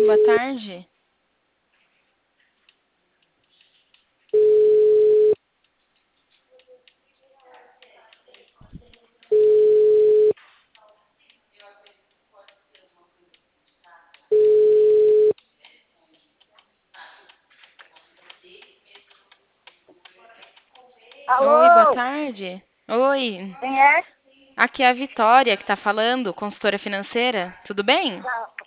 boa tarde. Oi, boa Alô? tarde. Oi, Quem é? aqui é a Vitória que tá falando, consultora financeira. Tudo bem?